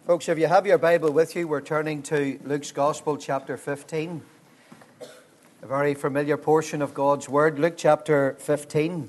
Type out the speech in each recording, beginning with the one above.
Folks, if you have your Bible with you, we're turning to Luke's Gospel, chapter 15. A very familiar portion of God's Word. Luke chapter 15.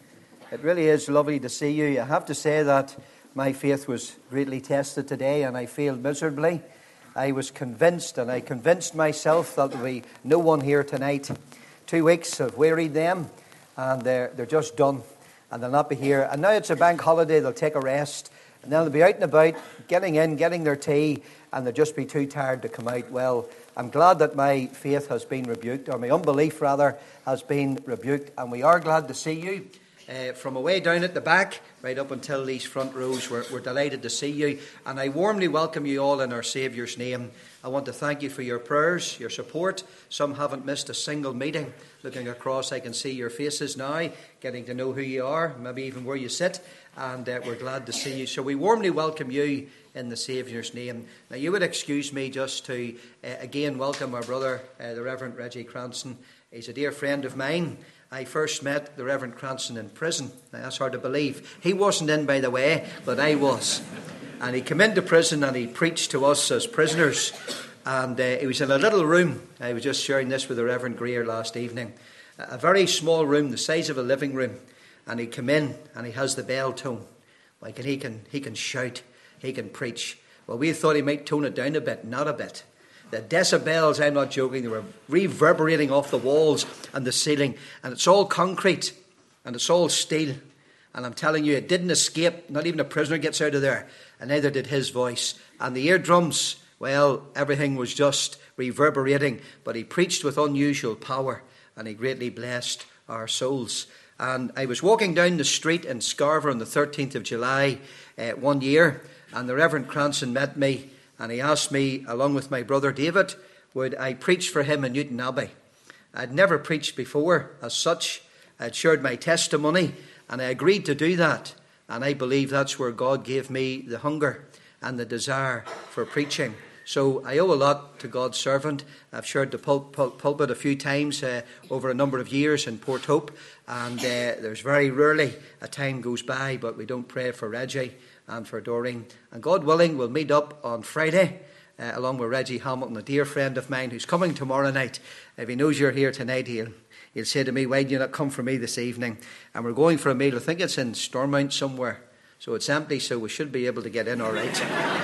It really is lovely to see you. I have to say that my faith was greatly tested today and I failed miserably. I was convinced, and I convinced myself that there will be no one here tonight. 2 weeks have wearied them and they're just done and they'll not be here. And now it's a bank holiday, they'll take a rest. And then they'll be out and about, getting in, getting their tea, and they'll just be too tired to come out. Well, I'm glad that my faith has been rebuked, or my unbelief, rather, has been rebuked. And we are glad to see you. From away down at the back, right up until these front rows, we're delighted to see you. And I warmly welcome you all in our Saviour's name. I want to thank you for your prayers, your support. Some haven't missed a single meeting. Looking across, I can see your faces now, getting to know who you are, maybe even where you sit. And we're glad to see you. So we warmly welcome you in the Saviour's name. Now, you would excuse me just to again welcome our brother, the Reverend Reggie Cranston. He's a dear friend of mine. I first met the Reverend Cranston in prison. Now, that's hard to believe. He wasn't in, by the way, but I was. And he came into prison and he preached to us as prisoners. And he was in a little room. I was just sharing this with the Reverend Greer last evening. A very small room, the size of a living room. And he come in and he has the bell tone. Like, and he can shout, he can preach. Well, we thought he might tone it down a bit, not a bit. The decibels, I'm not joking, they were reverberating off the walls and the ceiling. And it's all concrete and it's all steel. And I'm telling you, it didn't escape. Not even a prisoner gets out of there. And neither did his voice. And the eardrums, well, everything was just reverberating. But he preached with unusual power and he greatly blessed our souls. And I was walking down the street in Scarborough on the 13th of July one year, and the Reverend Cranston met me, and he asked me, along with my brother David, would I preach for him in Newton Abbey. I'd never preached before as such. I'd shared my testimony, and I agreed to do that. And I believe that's where God gave me the hunger and the desire for preaching. So I owe a lot to God's servant. I've shared the pulpit a few times over a number of years in Port Hope, and there's very rarely a time goes by but we don't pray for Reggie and for Doreen. And God willing, we'll meet up on Friday along with Reggie Hamilton, a dear friend of mine who's coming tomorrow night. If he knows you're here tonight, he'll say to me, why do you not come for me this evening? And we're going for a meal. I think it's in Stormont somewhere. So it's empty, so we should be able to get in all right.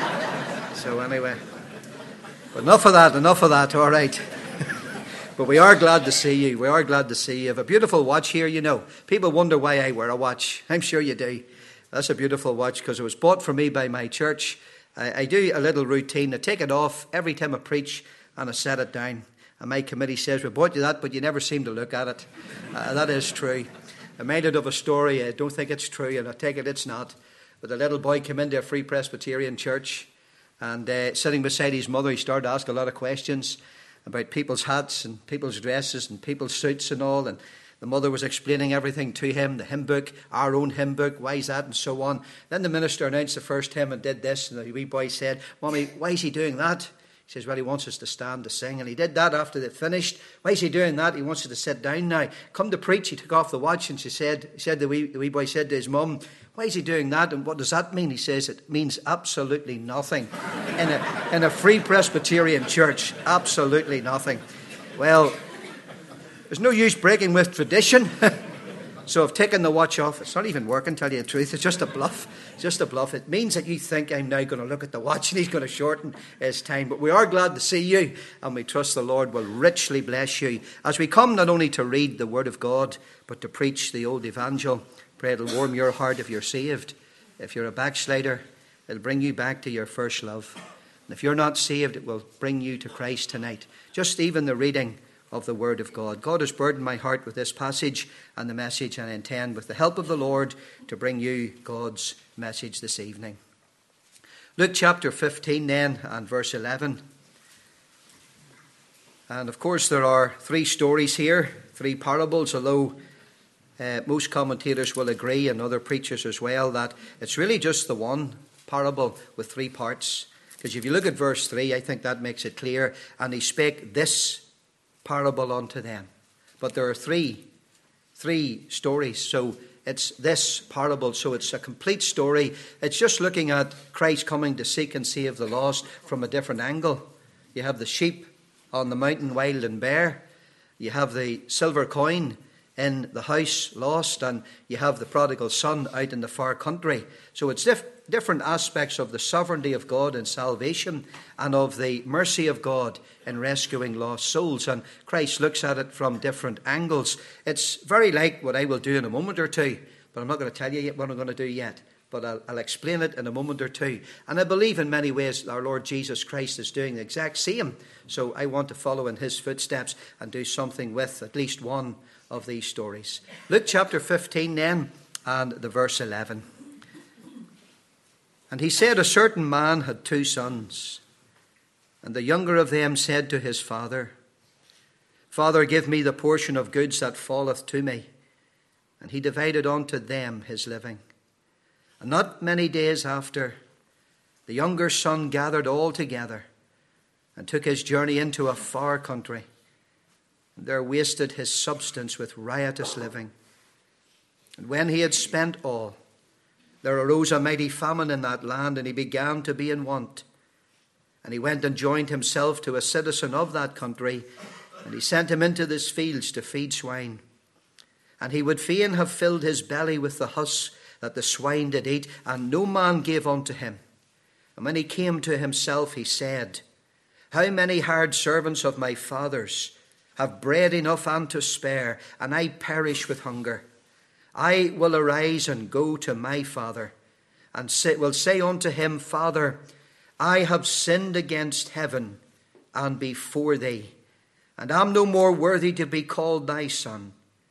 So anyway... But enough of that, all right. But we are glad to see you. We are glad to see you. You have a beautiful watch here, you know. People wonder why I wear a watch. I'm sure you do. That's a beautiful watch because it was bought for me by my church. I do a little routine. I take it off every time I preach and I set it down. And my committee says, we bought you that, but you never seem to look at it. That is true. I'm reminded of a story. I don't think it's true, and I take it it's not. But a little boy came into a Free Presbyterian church. And sitting beside his mother, he started to ask a lot of questions about people's hats and people's dresses and people's suits and all. And the mother was explaining everything to him, the hymn book, our own hymn book, why is that, and so on. Then the minister announced the first hymn and did this. And the wee boy said, Mommy, why is he doing that? He says, well, he wants us to stand to sing. And he did that after they finished. Why is he doing that? He wants us to sit down now. Come to preach. He took off the watch and the wee boy said to his mum, why is he doing that? And what does that mean? He says, it means absolutely nothing. In a Free Presbyterian church, absolutely nothing. Well, there's no use breaking with tradition. So I've taken the watch off. It's not even working, tell you the truth. It's just a bluff. It's just a bluff. It means that you think I'm now going to look at the watch and he's going to shorten his time. But we are glad to see you, and we trust the Lord will richly bless you as we come not only to read the Word of God, but to preach the old evangel. Pray it'll warm your heart if you're saved. If you're a backslider, it'll bring you back to your first love. And if you're not saved, it will bring you to Christ tonight. Just even the reading of the Word of God. God has burdened my heart with this passage and the message, and I intend, with the help of the Lord, to bring you God's message this evening. Luke chapter 15 then, and verse 11. And of course there are 3 stories here, 3 parables, although most commentators will agree, and other preachers as well, that it's really just the one parable with 3 parts. Because if you look at verse 3, I think that makes it clear. And he spake this parable unto them. But there are three stories. So it's this parable. So it's a complete story. It's just looking at Christ coming to seek and save the lost from a different angle. You have the sheep on the mountain, wild and bare. You have the silver coin in the house, lost. And you have the prodigal son out in the far country. So it's different aspects of the sovereignty of God in salvation and of the mercy of God in rescuing lost souls. And Christ looks at it from different angles. It's very like what I will do in a moment or two, but I'm not going to tell you yet what I'm going to do yet. But I'll explain it in a moment or two. And I believe in many ways our Lord Jesus Christ is doing the exact same. So I want to follow in his footsteps and do something with at least one of these stories. Luke chapter 15 then, and the verse 11. And he said, a certain man had 2 sons, and the younger of them said to his father, Father, give me the portion of goods that falleth to me. And he divided unto them his living. And not many days after, the younger son gathered all together and took his journey into a far country, and there wasted his substance with riotous living. And when he had spent all, there arose a mighty famine in that land, and he began to be in want. And he went and joined himself to a citizen of that country, and he sent him into his fields to feed swine. And he would fain have filled his belly with the husk that the swine did eat, and no man gave unto him. And when he came to himself, he said, How many hired servants of my father's have bread enough and to spare, and I perish with hunger? I will arise and go to my father, and will say unto him, Father, I have sinned against heaven and before thee, and am no more worthy to be called thy son.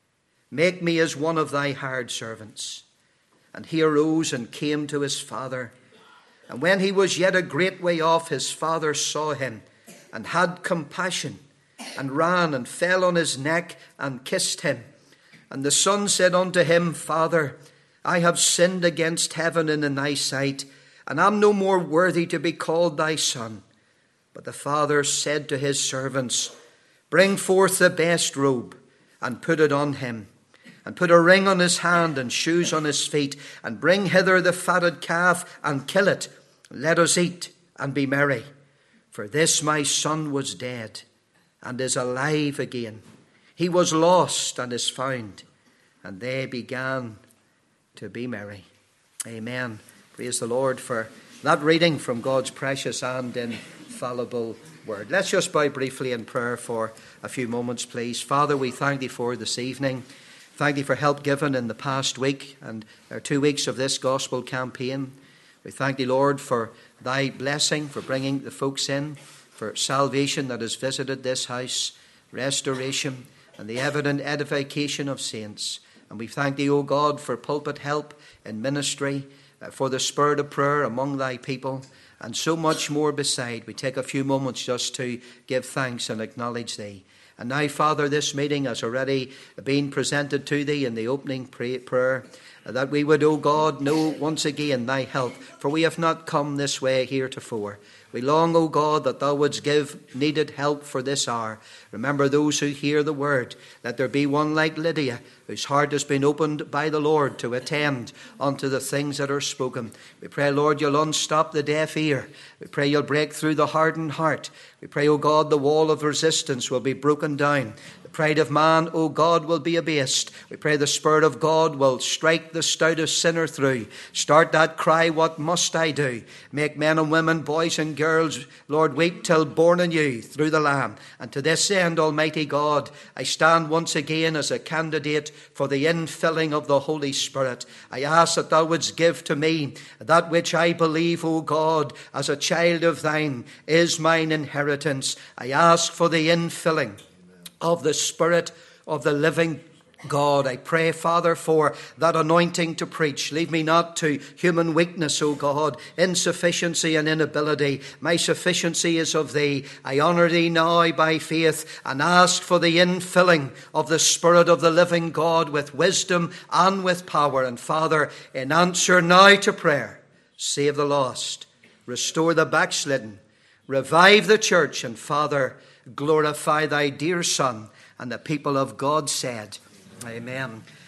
Make me as one of thy hired servants. And he arose and came to his father. And when he was yet a great way off, his father saw him, and had compassion, and ran and fell on his neck and kissed him. And the son said unto him, Father, I have sinned against heaven and in thy sight, and am no more worthy to be called thy son. But the father said to his servants, Bring forth the best robe, and put it on him, and put a ring on his hand and shoes on his feet, and bring hither the fatted calf, and kill it. Let us eat and be merry. For this my son was dead, and is alive again. He was lost, and is found. And they began to be merry. Amen. Praise the Lord for that reading from God's precious and infallible word. Let's just bow briefly in prayer for a few moments, please. Father, we thank thee for this evening. Thank thee for help given in the past week and our 2 weeks of this gospel campaign. We thank thee, Lord, for thy blessing, for bringing the folks in, for salvation that has visited this house, restoration, and the evident edification of saints. And we thank thee, O God, for pulpit help in ministry, for the spirit of prayer among thy people, and so much more beside. We take a few moments just to give thanks and acknowledge thee. And now, Father, this meeting has already been presented to thee in the opening prayer, that we would, O God, know once again thy help, for we have not come this way heretofore. We long, O God, that thou wouldst give needed help for this hour. Remember those who hear the word. Let there be one like Lydia, whose heart has been opened by the Lord to attend unto the things that are spoken. We pray, Lord, you'll unstop the deaf ear. We pray you'll break through the hardened heart. We pray, O God, the wall of resistance will be broken down. The pride of man, O God, will be abased. We pray the Spirit of God will strike the stoutest sinner through. Start that cry, what must I do? Make men and women, boys and girls, Lord, weep till born anew through the Lamb. And to this end, Almighty God, I stand once again as a candidate for the infilling of the Holy Spirit. I ask that thou wouldst give to me that which I believe, O God, as a child of thine, is mine inheritance. I ask for the infilling of the Spirit of the living God. I pray, Father, for that anointing to preach. Leave me not to human weakness, O God, insufficiency and inability. My sufficiency is of thee. I honour thee now by faith and ask for the infilling of the Spirit of the living God with wisdom and with power. And Father, in answer now to prayer, save the lost, restore the backslidden, revive the church, and Father, glorify thy dear Son. And the people of God said, Amen.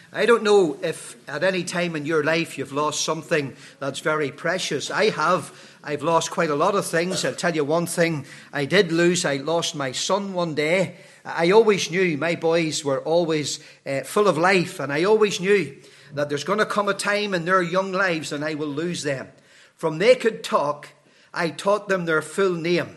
I don't know if at any time in your life you've lost something that's very precious. I have. I've lost quite a lot of things. I'll tell you one thing I did lose. I lost my son one day. I always knew my boys were always full of life, and I always knew that there's going to come a time in their young lives and I will lose them. From they could talk, I taught them their full name: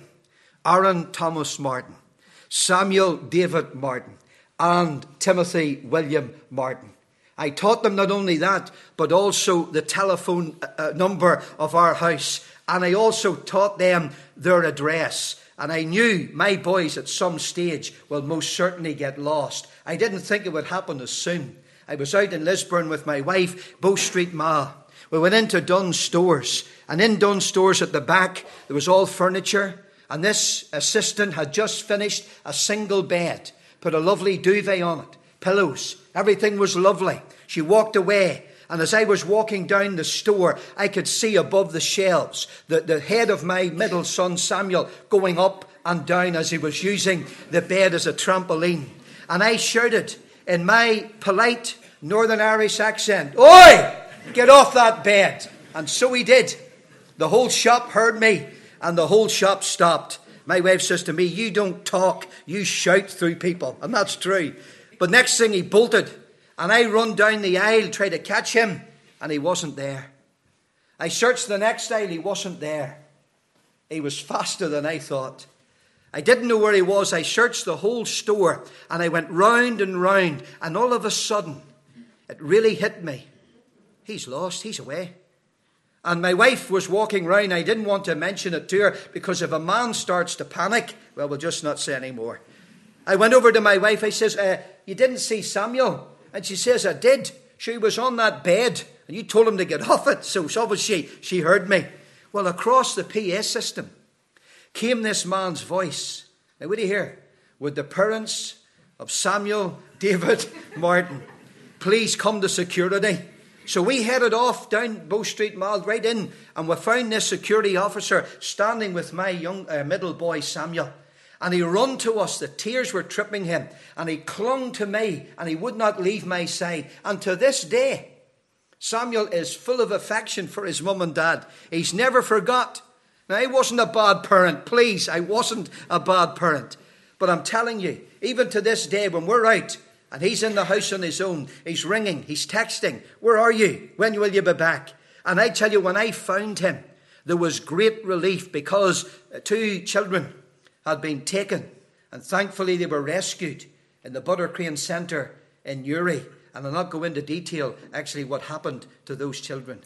Aaron Thomas Martin, Samuel David Martin, and Timothy William Martin. I taught them not only that, but also the telephone number of our house. And I also taught them their address. And I knew my boys at some stage will most certainly get lost. I didn't think it would happen as soon. I was out in Lisburn with my wife, Bow Street Mall. We went into Dunn's stores. And in Dunn's stores at the back, there was all furniture. And this assistant had just finished a single bed, put a lovely duvet on it, pillows. Everything was lovely. She walked away, and as I was walking down the store, I could see above the shelves the head of my middle son Samuel going up and down as he was using the bed as a trampoline. And I shouted in my polite Northern Irish accent, "Oi! Get off that bed!" And so he did. The whole shop heard me, and the whole shop stopped. My wife says to me, "You don't talk, you shout through people." And that's true. But next thing he bolted, and I run down the aisle, try to catch him, and he wasn't there. I searched the next aisle, he wasn't there. He was faster than I thought. I didn't know where he was. I searched the whole store, and I went round and round, and all of a sudden, it really hit me. He's lost, he's away. And my wife was walking round. I didn't want to mention it to her, because if a man starts to panic, well, we'll just not say any more. I went over to my wife. I says, "You didn't see Samuel?" And she says, "I did. She was on that bed, and you told him to get off it." So obviously she heard me. Well, across the PA system came this man's voice. Now, what do you hear? "Would the parents of Samuel David Martin please come to security?" So we headed off down Bow Street Mall right in, and we found this security officer standing with my young middle boy Samuel. And he run to us. The tears were tripping him. And he clung to me, and he would not leave my side. And to this day, Samuel is full of affection for his mum and dad. He's never forgot. Now, I wasn't a bad parent. Please, I wasn't a bad parent. But I'm telling you, even to this day, when we're out, and he's in the house on his own, he's ringing, he's texting, "Where are you? When will you be back?" And I tell you, when I found him, there was great relief, because 2 children had been taken, and thankfully they were rescued in the Buttercrane Centre in Newry. And I'll not go into detail actually what happened to those children.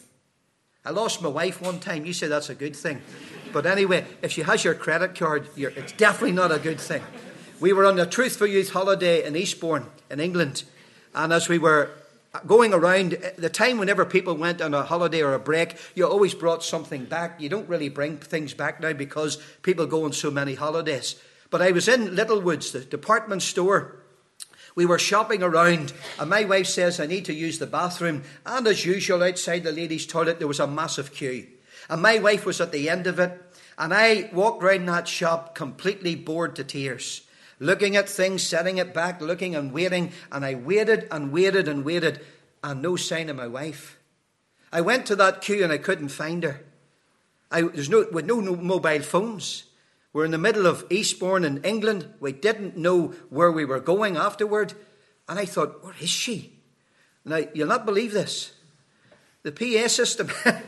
I lost my wife one time. You say that's a good thing. But anyway, if she has your credit card, it's definitely not a good thing. We were on a Truthful Youth holiday in Eastbourne in England, and as we were going around, the time whenever people went on a holiday or a break, you always brought something back. You don't really bring things back now because people go on so many holidays. But I was in Littlewoods, the department store. We were shopping around, and my wife says, "I need to use the bathroom." And as usual, outside the ladies' toilet, there was a massive queue. And my wife was at the end of it, and I walked round that shop completely bored to tears, looking at things, setting it back, looking and waiting. And I waited and waited and waited, and no sign of my wife. I went to that queue and I couldn't find her. With no mobile phones. We're in the middle of Eastbourne in England. We didn't know where we were going afterward. And I thought, where is she? Now, you'll not believe this. The PA system. And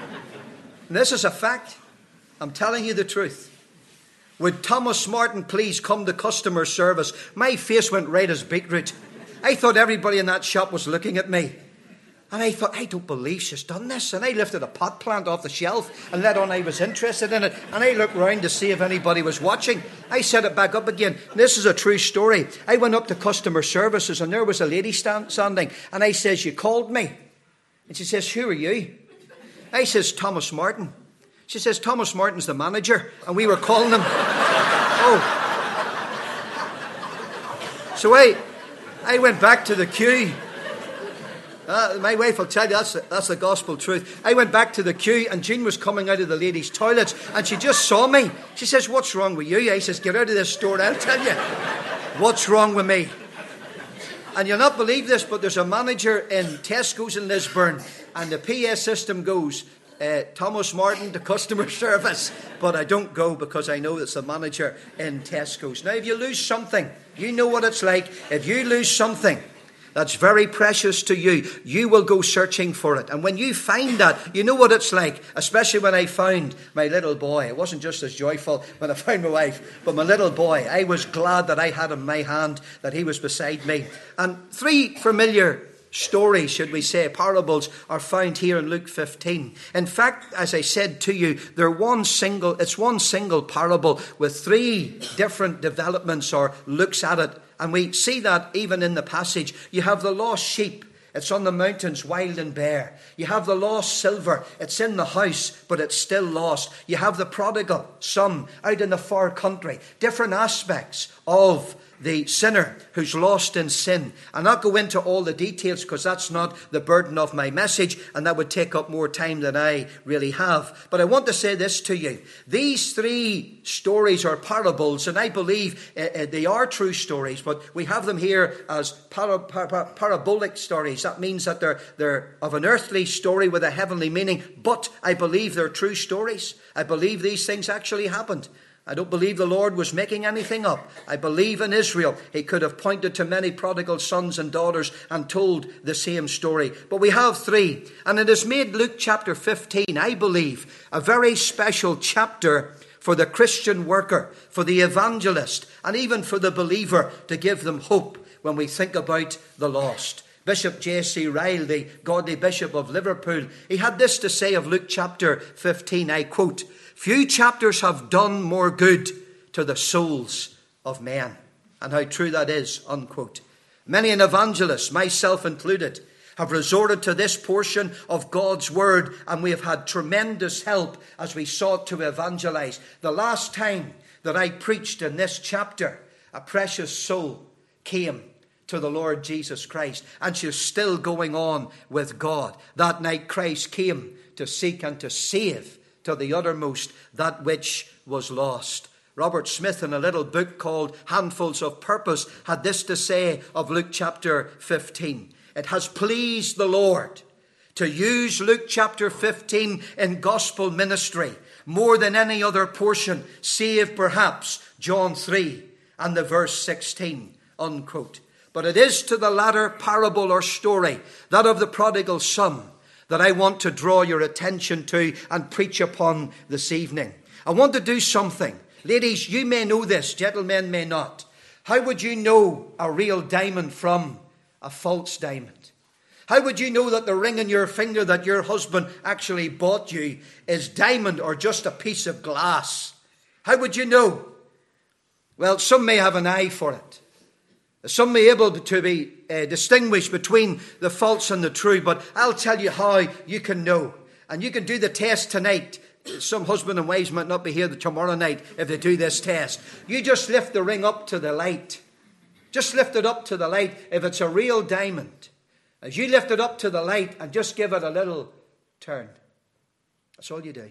this is a fact. I'm telling you the truth. "Would Thomas Martin please come to customer service?" My face went red as beetroot. I thought everybody in that shop was looking at me. And I thought, I don't believe she's done this. And I lifted a pot plant off the shelf and let on I was interested in it. And I looked round to see if anybody was watching. I set it back up again. This is a true story. I went up to customer services, and there was a lady standing. And I says, "You called me?" And she says, "Who are you?" I says, "Thomas Martin." She says, "Thomas Martin's the manager, and we were calling him." Oh. So I went back to the queue. My wife will tell you that's the gospel truth. I went back to the queue, and Jean was coming out of the ladies' toilets, and she just saw me. She says, "What's wrong with you?" I says, "Get out of this store, I'll tell you what's wrong with me." And you'll not believe this, but there's a manager in Tesco's in Lisburn, and the PA system goes, Thomas Martin to customer service. But I don't go because I know it's the manager in Tesco's. Now, if you lose something, you know what it's like. If you lose something that's very precious to you, you will go searching for it. And when you find that, you know what it's like. Especially when I found my little boy. It wasn't just as joyful when I found my wife, but my little boy. I was glad that I had him in my hand, that he was beside me. And 3 familiar stories, should we say, parables, are found here in Luke 15. In fact, as I said to you, it's one single parable with 3 different developments or looks at it. And we see that even in the passage. You have the lost sheep. It's on the mountains, wild and bare. You have the lost silver. It's in the house, but it's still lost. You have the prodigal son out in the far country. Different aspects of the sinner who's lost in sin. I'll not go into all the details because that's not the burden of my message, and that would take up more time than I really have. But I want to say this to you. These 3 stories are parables, and I believe they are true stories, but we have them here as parabolic stories. That means that they're of an earthly story with a heavenly meaning, but I believe they're true stories. I believe these things actually happened. I don't believe the Lord was making anything up. I believe in Israel he could have pointed to many prodigal sons and daughters and told the same story. But we have 3. And it has made Luke chapter 15, I believe, a very special chapter for the Christian worker, for the evangelist, and even for the believer, to give them hope when we think about the lost. Bishop J.C. Ryle, the godly bishop of Liverpool, he had this to say of Luke chapter 15, I quote, "Few chapters have done more good to the souls of men." And how true that is, unquote. Many an evangelist, myself included, have resorted to this portion of God's word, and we have had tremendous help as we sought to evangelize. The last time that I preached in this chapter, a precious soul came to the Lord Jesus Christ, and she's still going on with God. That night Christ came to seek and to save to the uttermost that which was lost. Robert Smith, in a little book called Handfuls of Purpose, had this to say of Luke chapter 15. It has pleased the Lord to use Luke chapter 15 in gospel ministry more than any other portion, save perhaps John 3 and the verse 16, unquote. But it is to the latter parable or story, that of the prodigal son, that I want to draw your attention to and preach upon this evening. I want to do something. Ladies, you may know this, gentlemen may not. How would you know a real diamond from a false diamond? How would you know that the ring on your finger that your husband actually bought you is diamond or just a piece of glass? How would you know? Well, some may have an eye for it. Some may be able to be distinguished between the false and the true, but I'll tell you how you can know. And you can do the test tonight. Some husband and wives might not be here tomorrow night if they do this test. You just lift the ring up to the light. Just lift it up to the light if it's a real diamond. As you lift it up to the light and just give it a little turn. That's all you do.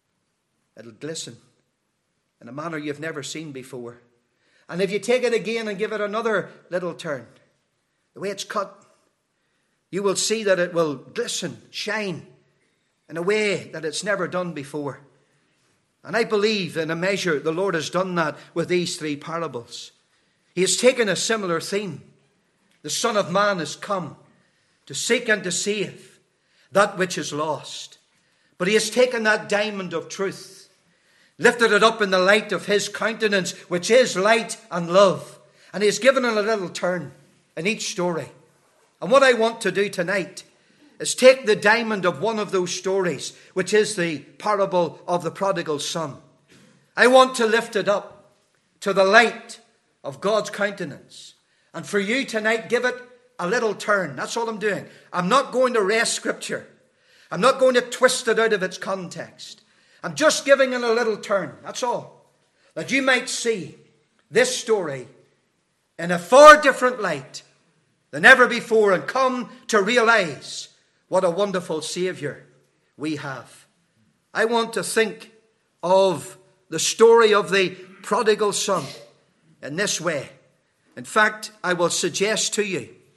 It'll glisten in a manner you've never seen before. And if you take it again and give it another little turn, the way it's cut, you will see that it will glisten, shine in a way that it's never done before. And I believe in a measure the Lord has done that with these 3 parables. He has taken a similar theme. The Son of Man has come to seek and to save that which is lost. But he has taken that diamond of truth, lifted it up in the light of his countenance, which is light and love. And he has given it a little turn in each story. And what I want to do tonight is take the diamond of one of those stories, which is the parable of the prodigal son. I want to lift it up to the light of God's countenance. And for you tonight, give it a little turn. That's all I'm doing. I'm not going to wrest Scripture. I'm not going to twist it out of its context. I'm just giving it a little turn. That's all. That you might see this story in a far different light than ever before and come to realize what a wonderful Savior we have. I want to think of the story of the prodigal son in this way. In fact, I will suggest to you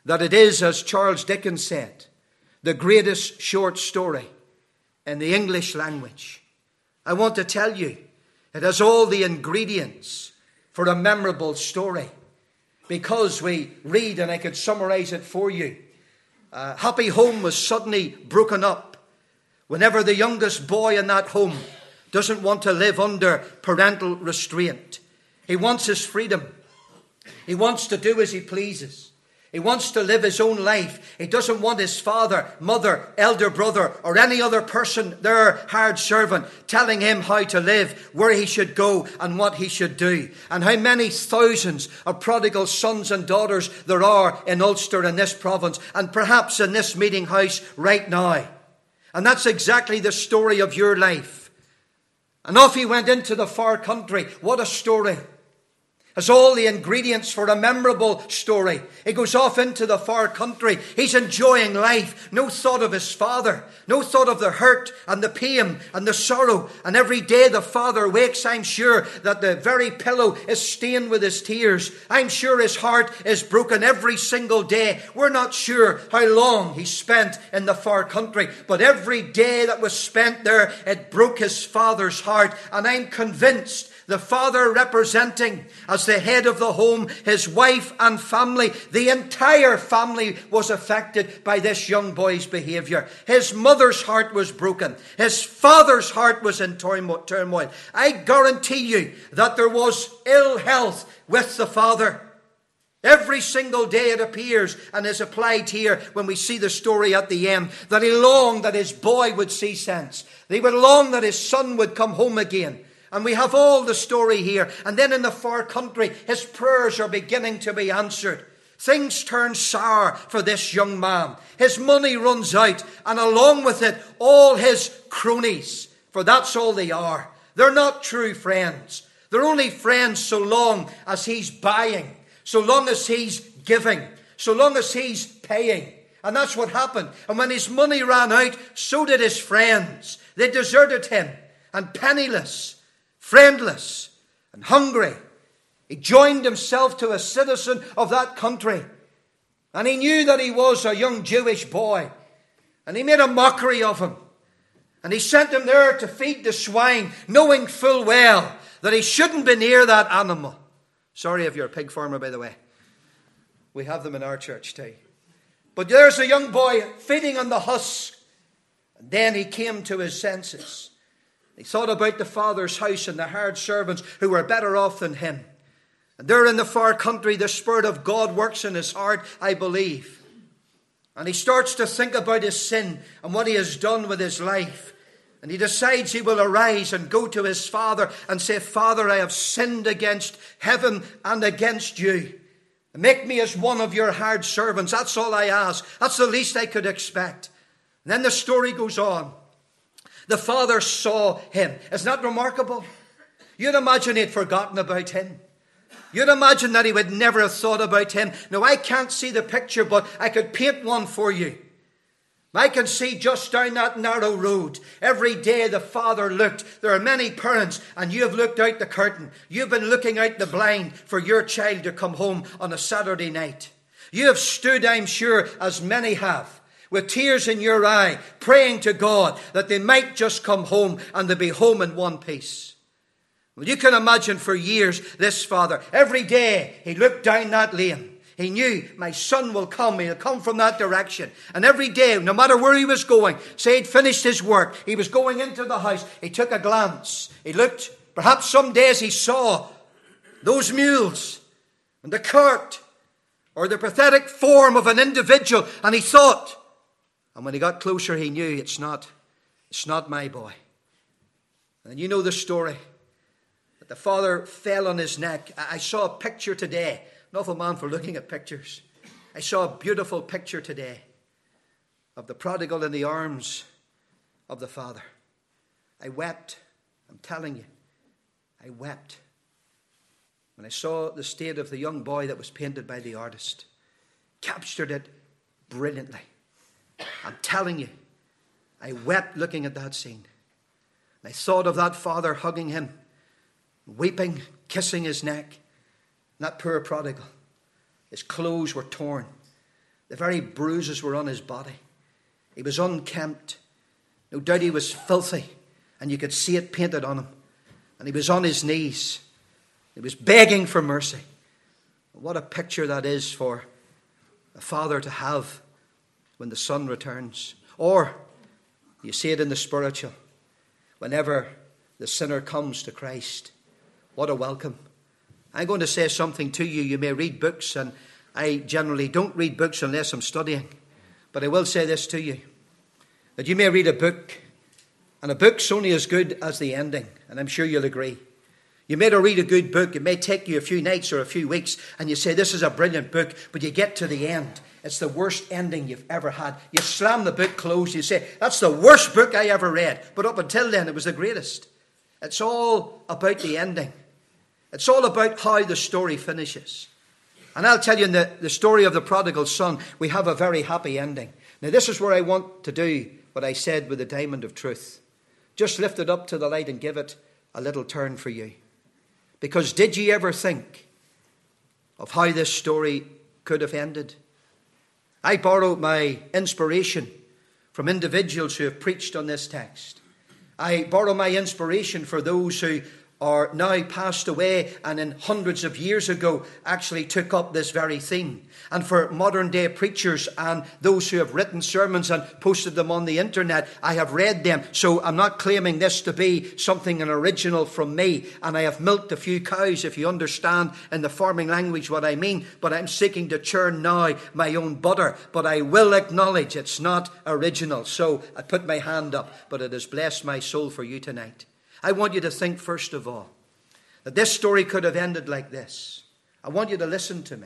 that it is, as Charles Dickens said, the greatest short story in the English language. I want to tell you, it has all the ingredients for a memorable story, because we read, and I could summarize it for you. Happy home was suddenly broken up whenever the youngest boy in that home doesn't want to live under parental restraint. He wants his freedom. He wants to do as he pleases. He wants to live his own life. He doesn't want his father, mother, elder brother, or any other person, their hired servant, telling him how to live, where he should go, and what he should do. And how many thousands of prodigal sons and daughters there are in Ulster, in this province, and perhaps in this meeting house right now. And that's exactly the story of your life. And off he went into the far country. What a story. Has all the ingredients for a memorable story. He goes off into the far country. He's enjoying life. No thought of his father. No thought of the hurt and the pain and the sorrow. And every day the father wakes, I'm sure that the very pillow is stained with his tears. I'm sure his heart is broken every single day. We're not sure how long he spent in the far country, but every day that was spent there, it broke his father's heart. And I'm convinced the father, representing as the head of the home his wife and family, the entire family was affected by this young boy's behavior. His mother's heart was broken. His father's heart was in turmoil. I guarantee you that there was ill health with the father. Every single day it appears and is applied here when we see the story at the end, that he longed that his boy would see sense. He would long that his son would come home again. And we have all the story here. And then in the far country, his prayers are beginning to be answered. Things turn sour for this young man. His money runs out, and along with it, all his cronies. For that's all they are. They're not true friends. They're only friends so long as he's buying, so long as he's giving, so long as he's paying. And that's what happened. And when his money ran out, so did his friends. They deserted him, and penniless, friendless, and hungry, he joined himself to a citizen of that country. And he knew that he was a young Jewish boy. And he made a mockery of him. And he sent him there to feed the swine, knowing full well that he shouldn't be near that animal. Sorry if you're a pig farmer, by the way. We have them in our church too. But there's a young boy feeding on the husk. And then he came to his senses. He thought about the father's house and the hired servants who were better off than him. And there in the far country, the Spirit of God works in his heart, I believe. And he starts to think about his sin and what he has done with his life. And he decides he will arise and go to his father and say, Father, I have sinned against heaven and against you. Make me as one of your hired servants. That's all I ask. That's the least I could expect. And then the story goes on. The father saw him. Isn't that remarkable? You'd imagine he'd forgotten about him. You'd imagine that he would never have thought about him. Now, I can't see the picture, but I could paint one for you. I can see just down that narrow road. Every day the father looked. There are many parents, and you have looked out the curtain. You've been looking out the blind for your child to come home on a Saturday night. You have stood, I'm sure, as many have, with tears in your eye, praying to God that they might just come home and they be home in one piece. Well, you can imagine for years this father, every day he looked down that lane. He knew my son will come. He'll come from that direction. And every day, no matter where he was going, say he'd finished his work, he was going into the house, he took a glance. He looked, perhaps some days he saw those mules and the cart or the pathetic form of an individual, and he thought, and when he got closer, he knew it's not my boy. And you know the story. That the father fell on his neck. I saw a picture today. An awful man for looking at pictures. I saw a beautiful picture today of the prodigal in the arms of the father. I wept. I'm telling you. I wept when I saw the state of the young boy that was painted by the artist. Captured it brilliantly. I'm telling you, I wept looking at that scene. I thought of that father hugging him, weeping, kissing his neck. And that poor prodigal, his clothes were torn. The very bruises were on his body. He was unkempt. No doubt he was filthy, and you could see it painted on him. And he was on his knees. He was begging for mercy. What a picture that is for a father to have when the son returns. Or you see it in the spiritual. Whenever the sinner comes to Christ, what a welcome. I'm going to say something to you. You may read books, and I generally don't read books unless I'm studying. But I will say this to you, that you may read a book, and a book's only as good as the ending, and I'm sure you'll agree. You may read a good book. It may take you a few nights or a few weeks, and you say, this is a brilliant book, but you get to the end. It's the worst ending you've ever had. You slam the book closed. You say, that's the worst book I ever read. But up until then, it was the greatest. It's all about the ending. It's all about how the story finishes. And I'll tell you, in the story of the prodigal son, we have a very happy ending. Now, this is where I want to do what I said with the diamond of truth. Just lift it up to the light and give it a little turn for you. Because did you ever think of how this story could have ended? I borrow my inspiration from individuals who have preached on this text. I borrow my inspiration for those who are now passed away and in hundreds of years ago actually took up this very theme. And for modern day preachers and those who have written sermons and posted them on the internet, I have read them. So I'm not claiming this to be something an original from me. And I have milked a few cows, if you understand in the farming language what I mean. But I'm seeking to churn now my own butter. But I will acknowledge it's not original. So I put my hand up, but it has blessed my soul for you tonight. I want you to think, first of all, that this story could have ended like this. I want you to listen to me.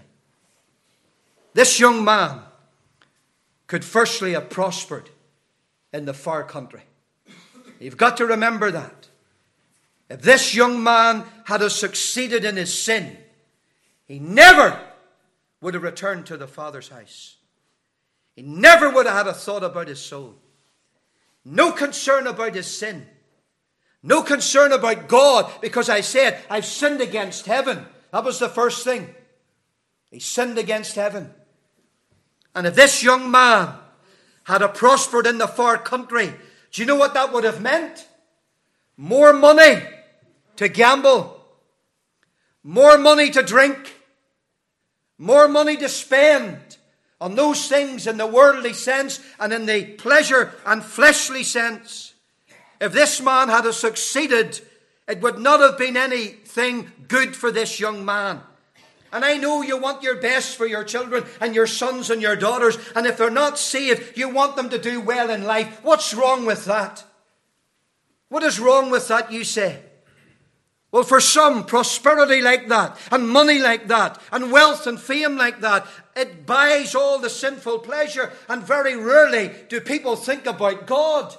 This young man could firstly have prospered in the far country. You've got to remember that. If this young man had succeeded in his sin, he never would have returned to the Father's house. He never would have had a thought about his soul. No concern about his sin. No concern about God, because I said, I've sinned against heaven. That was the first thing. He sinned against heaven. And if this young man had prospered in the far country, do you know what that would have meant? More money to gamble. More money to drink. More money to spend on those things in the worldly sense and in the pleasure and fleshly sense. If this man had succeeded, it would not have been anything good for this young man. And I know you want your best for your children and your sons and your daughters. And if they're not saved, you want them to do well in life. What's wrong with that? What is wrong with that, you say? Well, for some, prosperity like that, and money like that, and wealth and fame like that, it buys all the sinful pleasure. And very rarely do people think about God.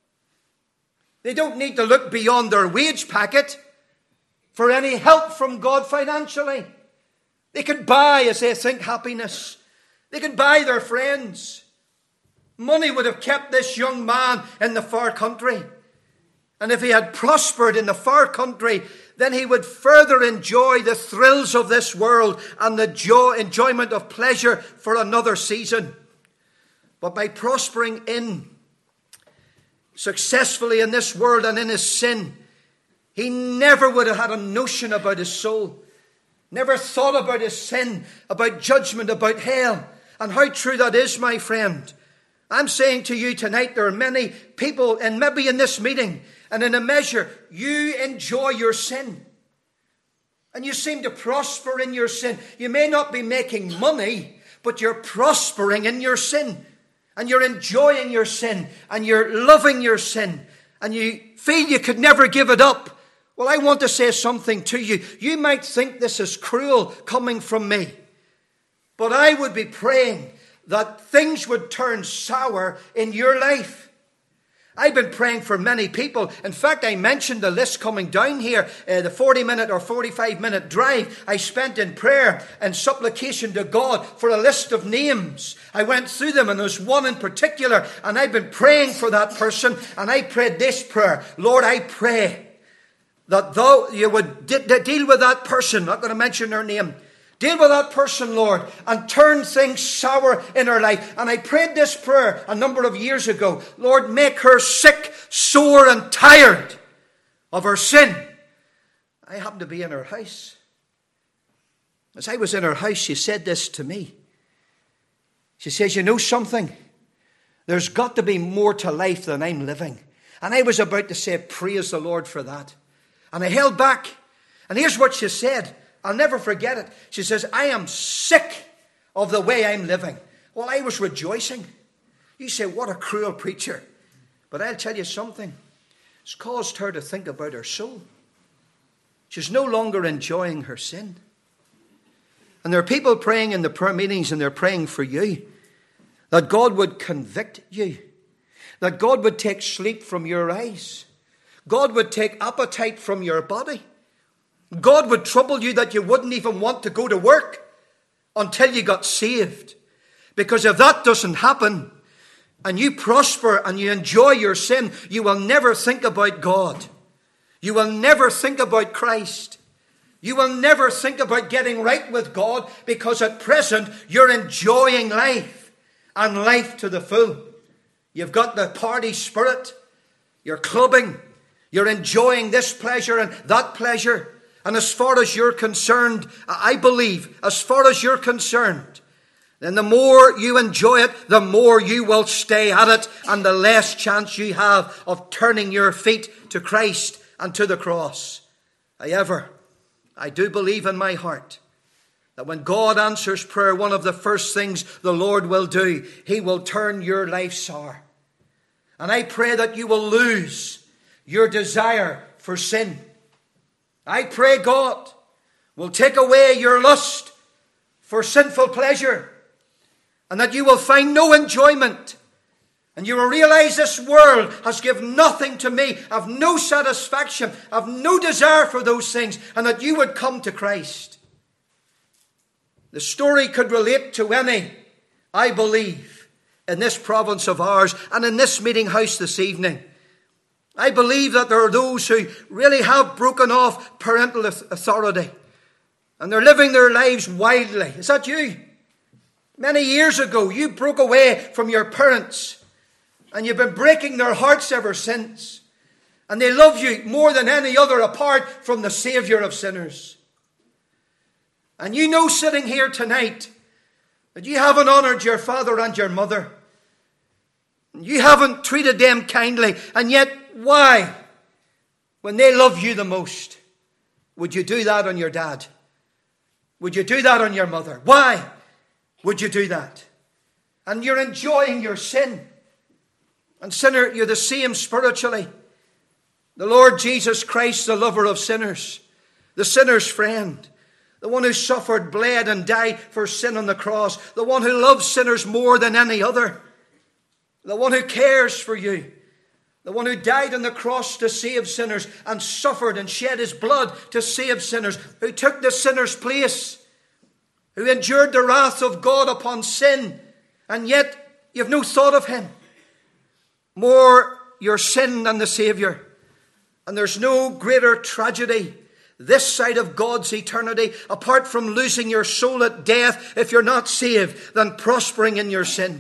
They don't need to look beyond their wage packet for any help from God financially. They can buy, as they think, happiness. They can buy their friends. Money would have kept this young man in the far country. And if he had prospered in the far country, then he would further enjoy the thrills of this world and the enjoyment of pleasure for another season. But by prospering successfully in this world and in his sin, he never would have had a notion about his soul. Never thought about his sin, about judgment, about hell. And how true that is, my friend. I'm saying to you tonight, there are many people, and maybe in this meeting, and in a measure, you enjoy your sin. And you seem to prosper in your sin. You may not be making money, but you're prospering in your sin. And you're enjoying your sin. And you're loving your sin. And you feel you could never give it up. Well, I want to say something to you. You might think this is cruel coming from me. But I would be praying that things would turn sour in your life. I've been praying for many people. In fact, I mentioned the list coming down here, the 40-minute or 45-minute drive I spent in prayer and supplication to God for a list of names. I went through them, and there's one in particular, and I've been praying for that person, and I prayed this prayer. Lord, I pray that though you would deal with that person, not going to mention their name, Deal with that person, Lord, and turn things sour in her life. And I prayed this prayer a number of years ago. Lord, make her sick, sore, and tired of her sin. I happened to be in her house. As I was in her house, she said this to me. She says, you know something? There's got to be more to life than I'm living. And I was about to say, praise the Lord for that. And I held back. And here's what she said. I'll never forget it. She says, I am sick of the way I'm living. Well, I was rejoicing. You say, what a cruel preacher. But I'll tell you something. It's caused her to think about her soul. She's no longer enjoying her sin. And there are people praying in the prayer meetings, and they're praying for you, that God would convict you, that God would take sleep from your eyes, God would take appetite from your body, God would trouble you that you wouldn't even want to go to work until you got saved. Because if that doesn't happen, and you prosper and you enjoy your sin, you will never think about God. You will never think about Christ. You will never think about getting right with God, because at present you're enjoying life, and life to the full. You've got the party spirit. You're clubbing. You're enjoying this pleasure and that pleasure. And as far as you're concerned, I believe, as far as you're concerned, then the more you enjoy it, the more you will stay at it, and the less chance you have of turning your feet to Christ and to the cross. However, I do believe in my heart that when God answers prayer, one of the first things the Lord will do, He will turn your life sour. And I pray that you will lose your desire for sin. I pray God will take away your lust for sinful pleasure, and that you will find no enjoyment, and you will realize this world has given nothing to me, have no satisfaction, have no desire for those things, and that you would come to Christ. The story could relate to any, I believe, in this province of ours and in this meeting house this evening. I believe that there are those who really have broken off parental authority, and they're living their lives wildly. Is that you? Many years ago, you broke away from your parents, and you've been breaking their hearts ever since. And they love you more than any other apart from the Savior of sinners. And you know, sitting here tonight, that you haven't honored your father and your mother. You haven't treated them kindly. And yet, why? When they love you the most, would you do that on your dad? Would you do that on your mother? Why would you do that? And you're enjoying your sin. And sinner, you're the same spiritually. The Lord Jesus Christ, the lover of sinners, the sinner's friend, the one who suffered, bled, and died for sin on the cross, the one who loves sinners more than any other, the one who cares for you, the one who died on the cross to save sinners and suffered and shed his blood to save sinners, who took the sinner's place, who endured the wrath of God upon sin, and yet you have no thought of him. More your sin than the Savior. And there's no greater tragedy this side of God's eternity, apart from losing your soul at death if you're not saved, than prospering in your sin.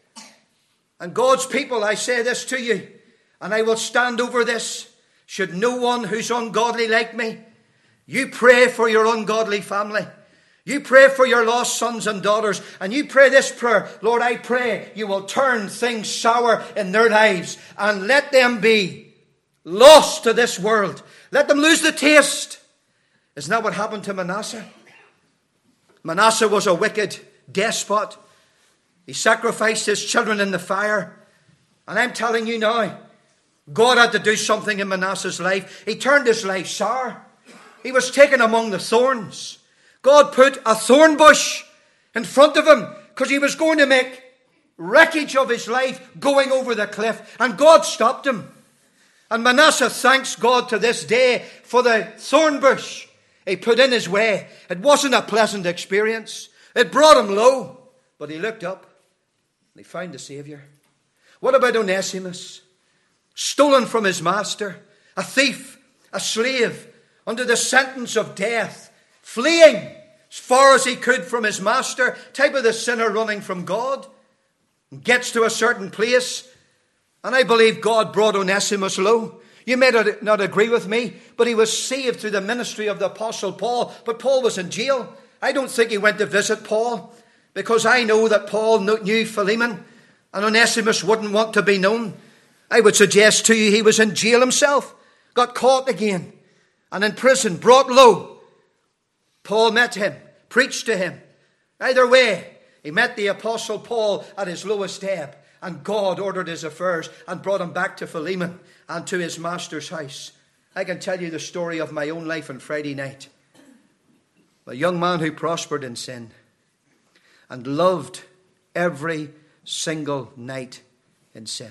And God's people, I say this to you, and I will stand over this. Should no one who's ungodly like me, you pray for your ungodly family. You pray for your lost sons and daughters, and you pray this prayer: Lord, I pray you will turn things sour in their lives and let them be lost to this world. Let them lose the taste. Isn't that what happened to Manasseh? Manasseh was a wicked despot. He sacrificed his children in the fire. And I'm telling you now, God had to do something in Manasseh's life. He turned his life sour. He was taken among the thorns. God put a thorn bush in front of him because he was going to make wreckage of his life going over the cliff. And God stopped him. And Manasseh thanks God to this day for the thorn bush he put in his way. It wasn't a pleasant experience. It brought him low. But he looked up and he found the Savior. What about Onesimus? Stolen from his master, a thief, a slave, under the sentence of death, fleeing, as far as he could from his master, type of the sinner running from God, and gets to a certain place. And I believe God brought Onesimus low. You may not agree with me, but he was saved through the ministry of the Apostle Paul. But Paul was in jail. I don't think he went to visit Paul, because I know that Paul knew Philemon, and Onesimus wouldn't want to be known. I would suggest to you he was in jail himself, got caught again, and in prison, brought low. Paul met him, preached to him. Either way, he met the Apostle Paul at his lowest ebb, and God ordered his affairs and brought him back to Philemon and to his master's house. I can tell you the story of my own life on Friday night. A young man who prospered in sin and loved every single night in sin,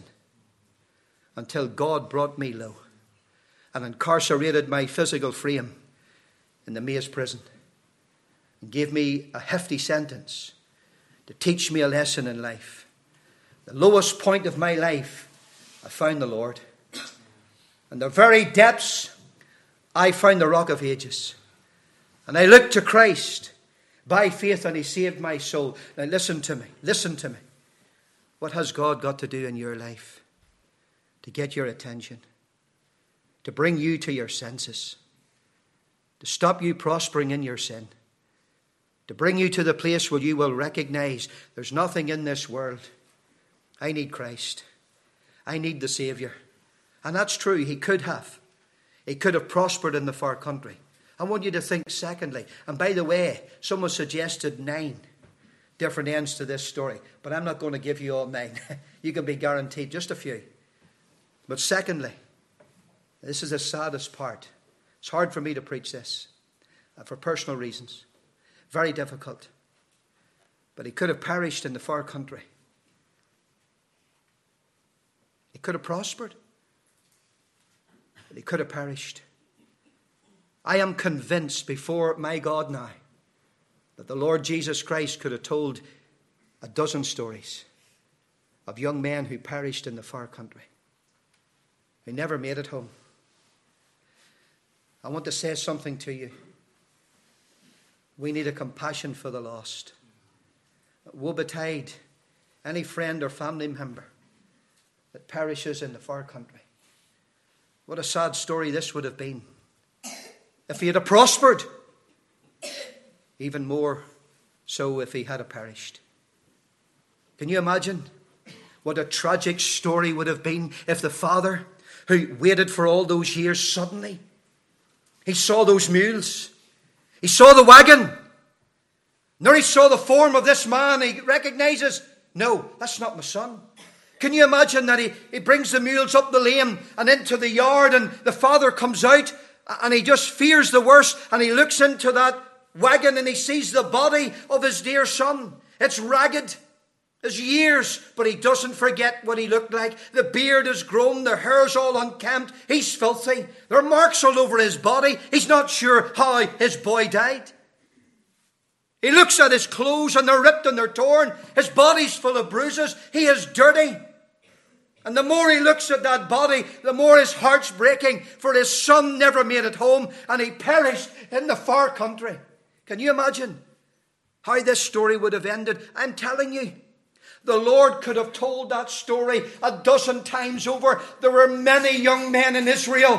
until God brought me low and incarcerated my physical frame in the Maze prison and gave me a hefty sentence to teach me a lesson in life. The lowest point of my life, I found the Lord. In the very depths, I found the Rock of Ages. And I looked to Christ by faith, and he saved my soul. Now listen to me. Listen to me. What has God got to do in your life to get your attention? To bring you to your senses? To stop you prospering in your sin? To bring you to the place where you will recognize there's nothing in this world. I need Christ. I need the Savior. And that's true. He could have. He could have prospered in the far country. I want you to think secondly. And by the way, someone suggested 9 different ends to this story. But I'm not going to give you all 9. You can be guaranteed just a few. But secondly, this is the saddest part. It's hard for me to preach this for personal reasons. Very difficult. But he could have perished in the far country. He could have prospered. But he could have perished. I am convinced before my God now that the Lord Jesus Christ could have told a dozen stories of young men who perished in the far country, who never made it home. I want to say something to you. We need a compassion for the lost. Woe betide any friend or family member that perishes in the far country. What a sad story this would have been if he had prospered. Even more so if he had perished. Can you imagine what a tragic story would have been if the father, who waited for all those years, suddenly he saw those mules, he saw the wagon, there he saw the form of this man. He recognizes, no, that's not my son. Can you imagine that he brings the mules up the lane and into the yard, and the father comes out and he just fears the worst, and he looks into that wagon and he sees the body of his dear son. It's ragged as years, but he doesn't forget what he looked like. The beard is grown, the hair's all unkempt. He's filthy. There are marks all over his body. He's not sure how his boy died. He looks at his clothes and they're ripped and they're torn. His body's full of bruises. He is dirty. And the more he looks at that body, the more his heart's breaking, for his son never made it home and he perished in the far country. Can you imagine how this story would have ended? I'm telling you, the Lord could have told that story a dozen times over. There were many young men in Israel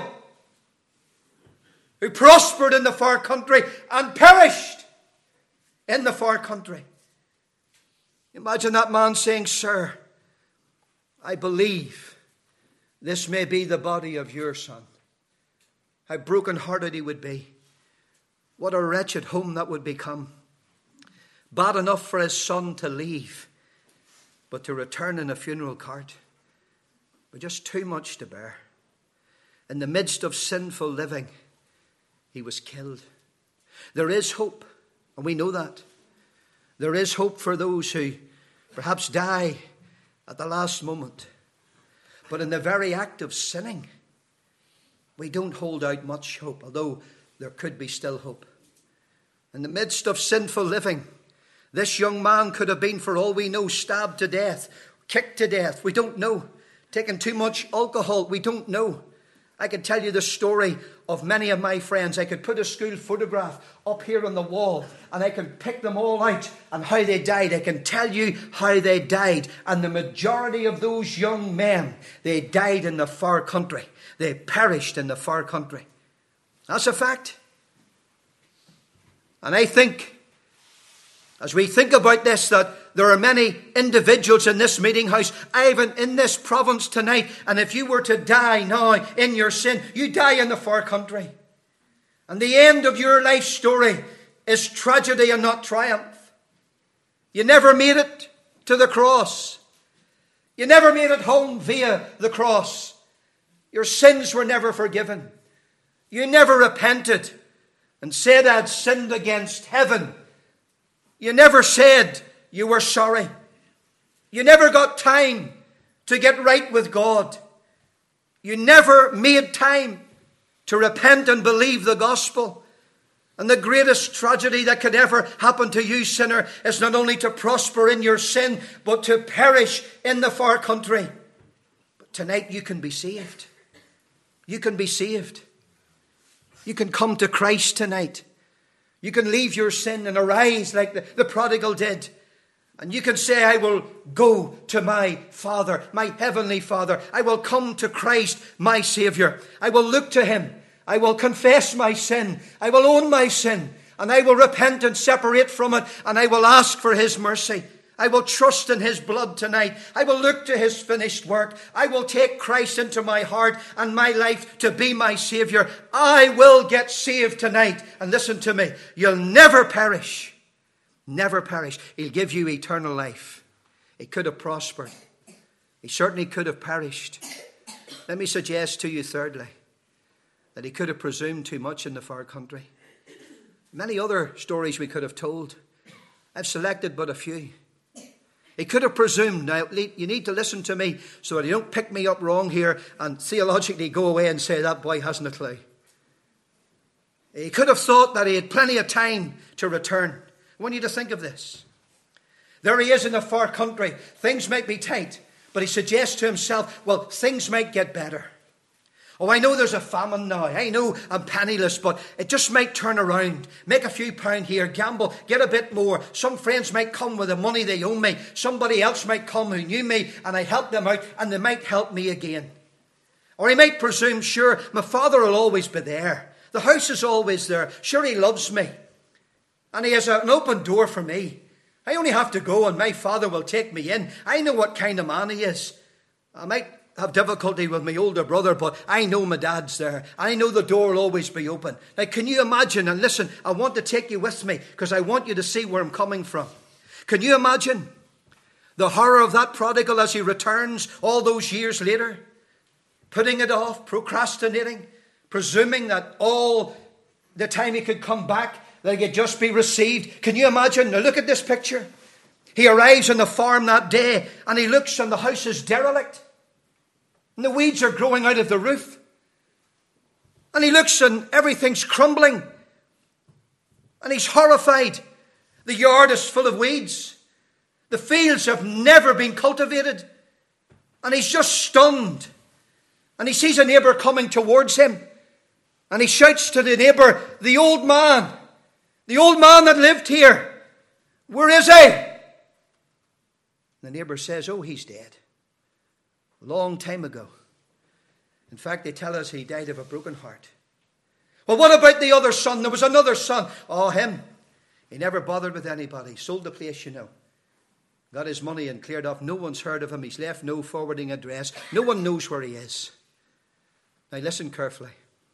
who prospered in the far country and perished in the far country. Imagine that man saying, "Sir, I believe this may be the body of your son." How broken-hearted he would be. What a wretched home that would become. Bad enough for his son to leave, but to return in a funeral cart. But just too much to bear. In the midst of sinful living, he was killed. There is hope, and we know that. There is hope for those who perhaps die at the last moment. But in the very act of sinning, we don't hold out much hope, although there could be still hope. In the midst of sinful living, this young man could have been, for all we know, stabbed to death, kicked to death. We don't know. Taken too much alcohol. We don't know. I could tell you the story of many of my friends. I could put a school photograph up here on the wall and I can pick them all out and how they died. I can tell you how they died. And the majority of those young men, they died in the far country. They perished in the far country. That's a fact. And I think, as we think about this, that there are many individuals in this meeting house, even in this province tonight, and if you were to die now in your sin, you die in the far country. And the end of your life story is tragedy and not triumph. You never made it to the cross. You never made it home via the cross. Your sins were never forgiven. You never repented and said, I'd sinned against heaven. You never said you were sorry. You never got time to get right with God. You never made time to repent and believe the gospel. And the greatest tragedy that could ever happen to you, sinner, is not only to prosper in your sin, but to perish in the far country. But tonight you can be saved. You can be saved. You can come to Christ tonight. You can leave your sin and arise like the prodigal did. And you can say, I will go to my Father, my heavenly Father. I will come to Christ, my Saviour. I will look to him. I will confess my sin. I will own my sin. And I will repent and separate from it. And I will ask for his mercy. I will trust in his blood tonight. I will look to his finished work. I will take Christ into my heart and my life to be my Saviour. I will get saved tonight. And listen to me. You'll never perish. Never perish. He'll give you eternal life. He could have prospered. He certainly could have perished. Let me suggest to you, thirdly, that he could have presumed too much in the far country. Many other stories we could have told. I've selected but a few. He could have presumed. Now, you need to listen to me so that you don't pick me up wrong here and theologically go away and say that boy hasn't a clue. He could have thought that he had plenty of time to return. I want you to think of this. There he is in the far country. Things might be tight, but he suggests to himself, well, things might get better. Oh, I know there's a famine now. I know I'm penniless, but it just might turn around. Make a few pound here, gamble, get a bit more. Some friends might come with the money they owe me. Somebody else might come who knew me, and I help them out, and they might help me again. Or he might presume, sure, my father will always be there. The house is always there. Sure, he loves me. And he has an open door for me. I only have to go and my father will take me in. I know what kind of man he is. I might have difficulty with my older brother, but I know my dad's there. I know the door will always be open. Now, can you imagine? And listen, I want to take you with me because I want you to see where I'm coming from. Can you imagine the horror of that prodigal as he returns all those years later? Putting it off, procrastinating, presuming that all the time he could come back, that he could just be received. Can you imagine? Now look at this picture. He arrives on the farm that day and he looks and the house is derelict. And the weeds are growing out of the roof. And he looks and everything's crumbling. And he's horrified. The yard is full of weeds. The fields have never been cultivated. And he's just stunned. And he sees a neighbour coming towards him. And he shouts to the neighbour, the old man that lived here, where is he? The neighbour says, oh, he's dead. A long time ago. In fact, they tell us he died of a broken heart. Well, what about the other son? There was another son. Oh, him. He never bothered with anybody. Sold the place, you know. Got his money and cleared off. No one's heard of him. He's left no forwarding address. No one knows where he is. Now listen carefully.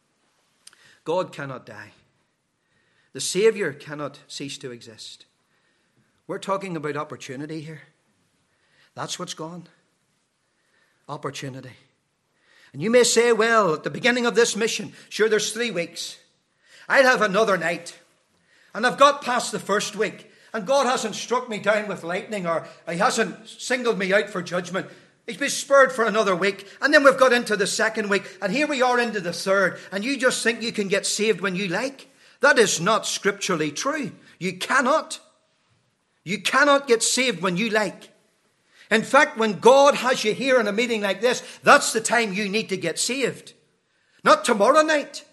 God cannot die. The Saviour cannot cease to exist. We're talking about opportunity here. That's what's gone. Opportunity. And you may say, well, at the beginning of this mission, sure, there's 3 weeks. I'll have another night. And I've got past the first week. And God hasn't struck me down with lightning or he hasn't singled me out for judgment. He's been spurred for another week. And then we've got into the 2nd week. And here we are into the 3rd. And you just think you can get saved when you like? That is not scripturally true. You cannot. You cannot get saved when you like. In fact, when God has you here in a meeting like this, that's the time you need to get saved. Not tomorrow night.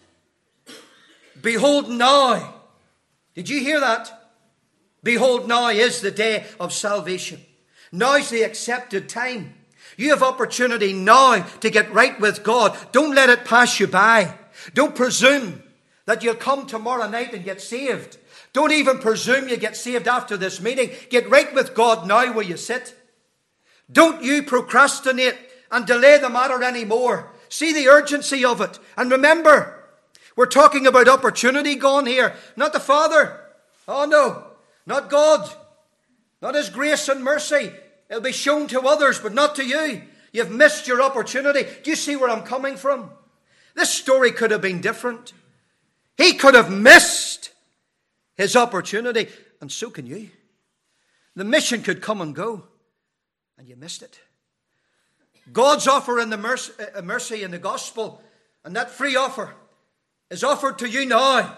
Behold now. Did you hear that? Behold now is the day of salvation. Now's the accepted time. You have opportunity now to get right with God. Don't let it pass you by. Don't presume that you'll come tomorrow night and get saved. Don't even presume you get saved after this meeting. Get right with God now where you sit. Don't you procrastinate and delay the matter anymore. See the urgency of it. And remember, we're talking about opportunity gone here. Not the Father. Oh no. Not God. Not His grace and mercy. It'll be shown to others, but not to you. You've missed your opportunity. Do you see where I'm coming from? This story could have been different. He could have missed his opportunity, and so can you. The mission could come and go, and you missed it. God's offer in the mercy in the gospel, and that free offer is offered to you now.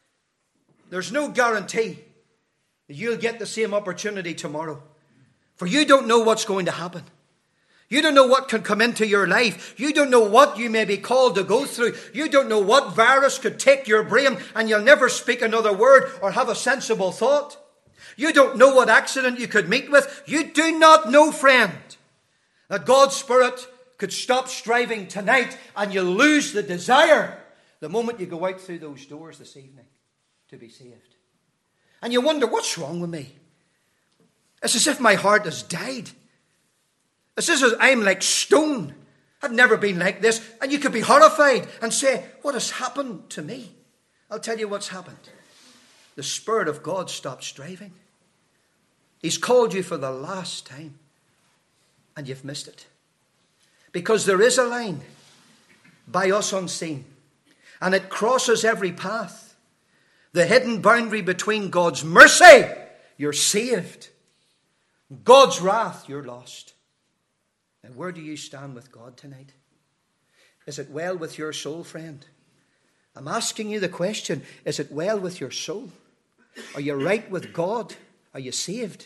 There's no guarantee that you'll get the same opportunity tomorrow. For you don't know what's going to happen. You don't know what can come into your life. You don't know what you may be called to go through. You don't know what virus could take your brain and you'll never speak another word or have a sensible thought. You don't know what accident you could meet with. You do not know, friend, that God's Spirit could stop striving tonight and you'll lose the desire the moment you go out through those doors this evening to be saved. And you wonder, what's wrong with me? It's as if my heart has died. It's as if I'm like stone. I've never been like this. And you could be horrified and say, what has happened to me? I'll tell you what's happened. The Spirit of God stopped striving. He's called you for the last time. And you've missed it. Because there is a line by us unseen. And it crosses every path. The hidden boundary between God's mercy, you're saved. God's wrath, you're lost. And where do you stand with God tonight? Is it well with your soul, friend? I'm asking you the question, is it well with your soul? Are you right with God? Are you saved?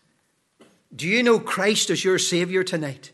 Do you know Christ as your Savior tonight?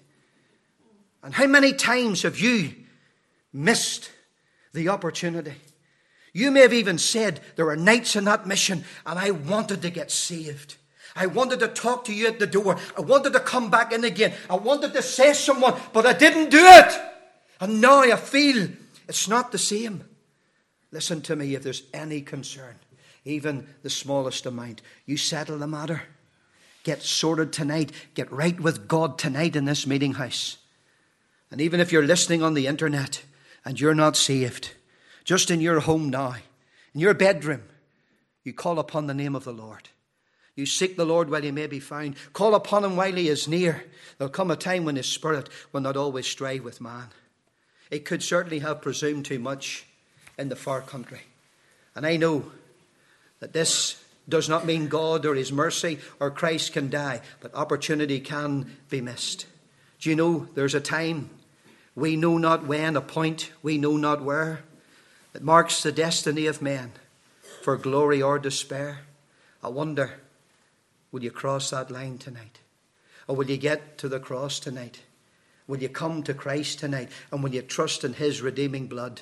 And how many times have you missed the opportunity? You may have even said, there were nights in that mission and I wanted to get saved. I wanted to talk to you at the door. I wanted to come back in again. I wanted to say someone, but I didn't do it. And now I feel it's not the same. Listen to me, if there's any concern, even the smallest amount, you settle the matter. Get sorted tonight. Get right with God tonight in this meeting house. And even if you're listening on the internet and you're not saved, just in your home now, in your bedroom, you call upon the name of the Lord. You seek the Lord while He may be found. Call upon Him while He is near. There'll come a time when His Spirit will not always strive with man. He could certainly have presumed too much in the far country. And I know that this does not mean God or His mercy or Christ can die, but opportunity can be missed. Do you know there's a time, we know not when, a point we know not where, that marks the destiny of men for glory or despair? I wonder, will you cross that line tonight? Or will you get to the cross tonight? Will you come to Christ tonight? And will you trust in His redeeming blood?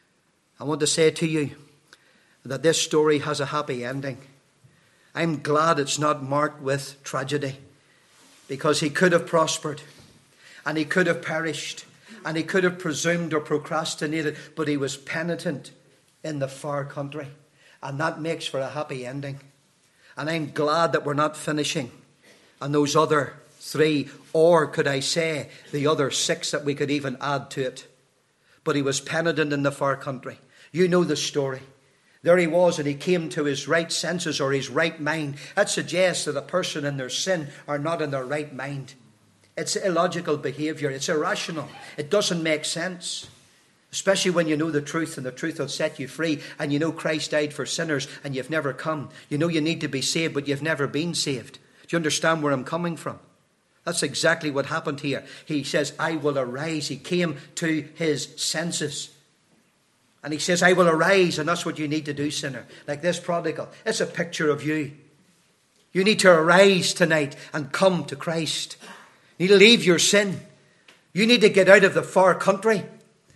I want to say to you that this story has a happy ending. I'm glad it's not marked with tragedy, because he could have prospered and he could have perished and he could have presumed or procrastinated, but he was penitent in the far country, and that makes for a happy ending. And I'm glad that we're not finishing on those other 3, or could I say the other 6 that we could even add to it. But he was penitent in the far country. You know the story. There he was, and he came to his right senses or his right mind. That suggests that a person in their sin are not in their right mind. It's illogical behavior. It's irrational. It doesn't make sense. Especially when you know the truth, and the truth will set you free, and you know Christ died for sinners and you've never come. You know you need to be saved, but you've never been saved. Do you understand where I'm coming from? That's exactly what happened here. He says, I will arise. He came to his senses. And he says, I will arise. And that's what you need to do, sinner. Like this prodigal. It's a picture of you. You need to arise tonight and come to Christ. You need to leave your sin. You need to get out of the far country.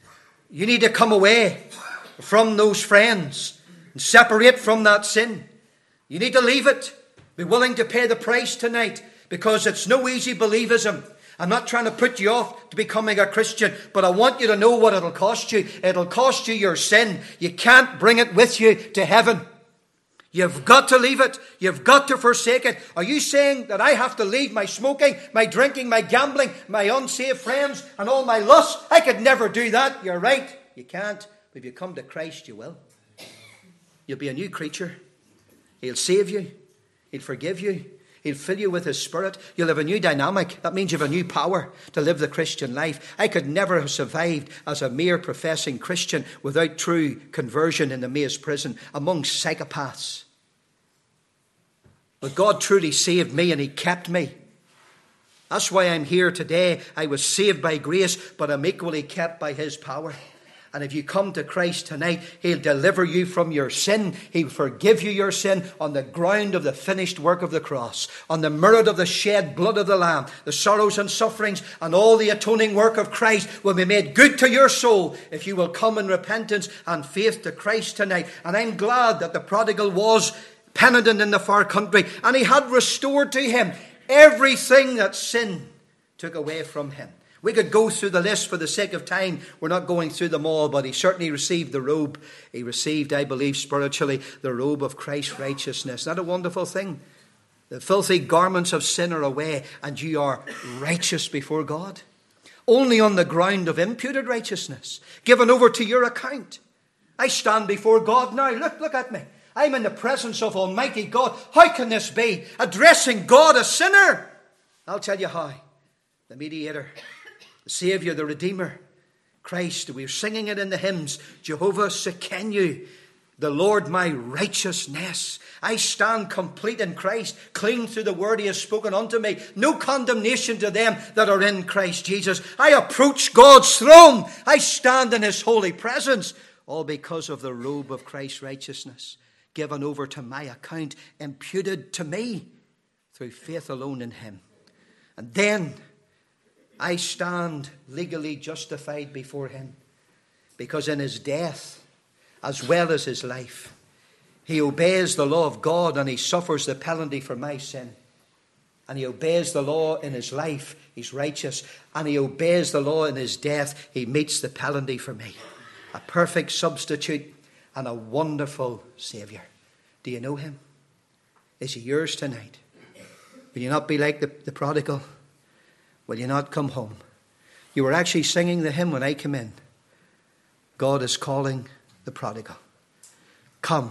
You need to come away from those friends and separate from that sin. You need to leave it. Be willing to pay the price tonight, because it's no easy believism. I'm not trying to put you off to becoming a Christian, but I want you to know what it'll cost you. It'll cost you your sin. You can't bring it with you to heaven. You've got to leave it. You've got to forsake it. Are you saying that I have to leave my smoking, my drinking, my gambling, my unsaved friends, and all my lusts? I could never do that. You're right. You can't. But if you come to Christ, you will. You'll be a new creature. He'll save you. He'll forgive you. He'll fill you with His Spirit. You'll have a new dynamic. That means you have a new power to live the Christian life. I could never have survived as a mere professing Christian without true conversion in the Maze prison among psychopaths. But God truly saved me, and He kept me. That's why I'm here today. I was saved by grace, but I'm equally kept by His power. And if you come to Christ tonight, He'll deliver you from your sin. He'll forgive you your sin on the ground of the finished work of the cross, on the merit of the shed blood of the Lamb. The sorrows and sufferings and all the atoning work of Christ will be made good to your soul if you will come in repentance and faith to Christ tonight. And I'm glad that the prodigal was penitent in the far country, and he had restored to him everything that sin took away from him. We could go through the list for the sake of time. We're not going through them all, but he certainly received the robe. He received, I believe, spiritually, the robe of Christ's righteousness. Isn't that a wonderful thing? The filthy garments of sin are away, and you are righteous before God. Only on the ground of imputed righteousness, given over to your account. I stand before God now. Look at me. I'm in the presence of Almighty God. How can this be? Addressing God, a sinner. I'll tell you how. The mediator, the Saviour, the Redeemer, Christ. We were singing it in the hymns. Jehovah Sekenu, the Lord my righteousness. I stand complete in Christ, clean through the word He has spoken unto me. No condemnation to them that are in Christ Jesus. I approach God's throne. I stand in His holy presence. All because of the robe of Christ's righteousness, given over to my account, imputed to me through faith alone in Him. And then I stand legally justified before Him, because in His death, as well as His life, He obeys the law of God, and He suffers the penalty for my sin. And He obeys the law in His life. He's righteous. And He obeys the law in His death. He meets the penalty for me. A perfect substitute and a wonderful Saviour. Do you know Him? Is He yours tonight? Will you not be like the prodigal? Will you not come home? You were actually singing the hymn when I came in. God is calling the prodigal. Come.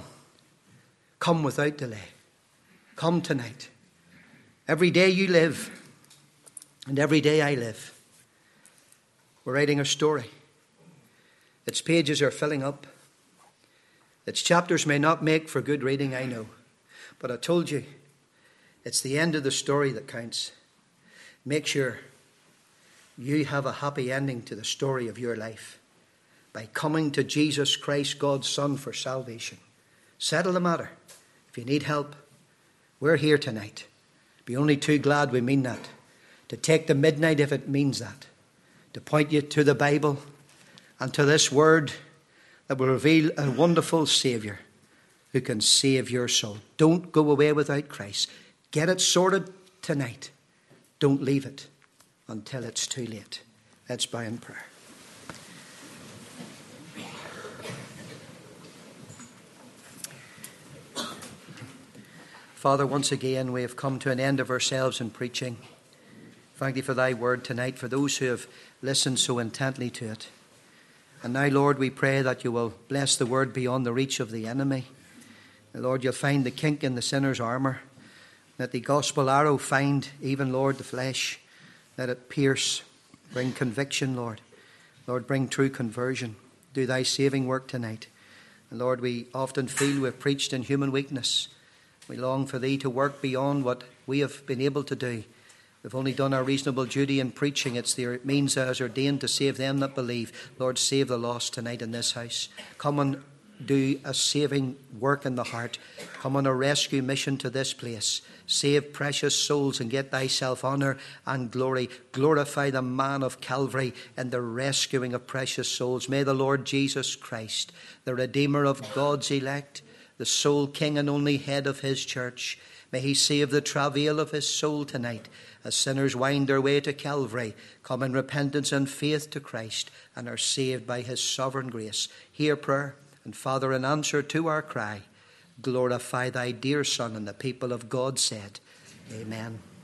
Come without delay. Come tonight. Every day you live, and every day I live, we're writing a story. Its pages are filling up. Its chapters may not make for good reading, I know. But I told you, it's the end of the story that counts. Make sure you have a happy ending to the story of your life by coming to Jesus Christ, God's Son, for salvation. Settle the matter. If you need help, we're here tonight. Be only too glad we mean that. To take the midnight if it means that. To point you to the Bible and to this word that will reveal a wonderful Saviour who can save your soul. Don't go away without Christ. Get it sorted tonight. Don't leave it until it's too late. Let's bow in prayer. Father, once again we have come to an end of ourselves in preaching. Thank you for thy word tonight, for those who have listened so intently to it. And now, Lord, we pray that you will bless the word beyond the reach of the enemy. And Lord, you'll find the kink in the sinner's armour. Let the gospel arrow find even, Lord, the flesh. Let it pierce. Bring conviction, Lord. Lord, bring true conversion. Do thy saving work tonight. And Lord, we often feel we've preached in human weakness. We long for thee to work beyond what we have been able to do. We've only done our reasonable duty in preaching. It's the means that is ordained to save them that believe. Lord, save the lost tonight in this house. Come and do a saving work in the heart. Come on a rescue mission to this place. Save precious souls and get thyself honour and glory. Glorify the man of Calvary in the rescuing of precious souls. May the Lord Jesus Christ, the Redeemer of God's elect, the sole King and only head of his church, may he save the travail of his soul tonight as sinners wind their way to Calvary, come in repentance and faith to Christ, and are saved by his sovereign grace. Hear prayer, and Father, in answer to our cry, glorify thy dear Son. And the people of God said, Amen.